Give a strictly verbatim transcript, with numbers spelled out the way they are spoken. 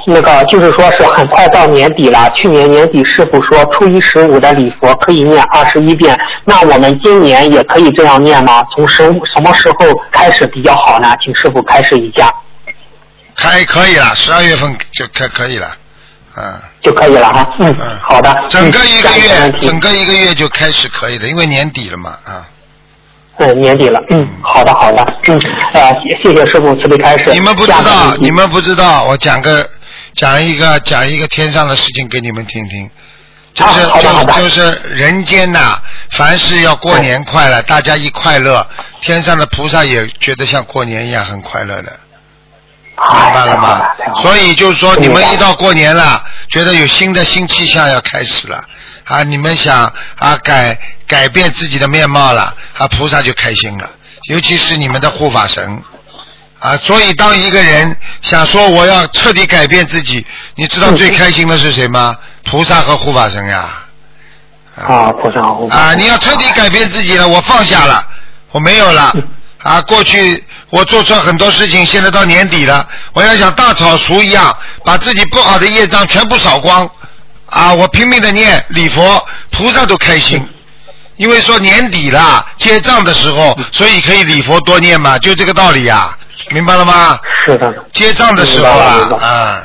那个就是说是很快到年底了，去年年底师傅说初一十五的礼佛可以念二十一遍，那我们今年也可以这样念吗？从什什么时候开始比较好呢？请师傅开示一下。 开可以了，十二月份就可可以了，嗯， 就可以了哈。嗯，嗯好的。 整个一个月， 嗯、 整个一个月就开始可以的，因为年底了嘛，啊。 嗯，年底了。嗯，好的好的。嗯，呃，谢谢师傅慈悲开示。 你们不知道，你们不知道，我讲个讲一个讲一个天上的事情给你们听听。就是、 啊、就就是人间呐、啊，凡是要过年快乐、嗯，大家一快乐，天上的菩萨也觉得像过年一样很快乐的，明白了吗？所以就是说，你们一到过年了，觉得有新的新气象要开始了啊，你们想啊改改变自己的面貌了啊，菩萨就开心了，尤其是你们的护法神。啊，所以当一个人想说我要彻底改变自己，你知道最开心的是谁吗？菩萨和护法神呀。 啊，菩萨和护法神。 啊，你要彻底改变自己了，我放下了，我没有了。啊，过去我做错很多事情，现在到年底了，我要像大扫除一样，把自己不好的业障全部扫光。啊，我拼命的念礼佛，菩萨都开心。因为说年底了，结账的时候，所以可以礼佛多念嘛，就这个道理呀。明白了吗？ 是的。 结账的时候啊，啊。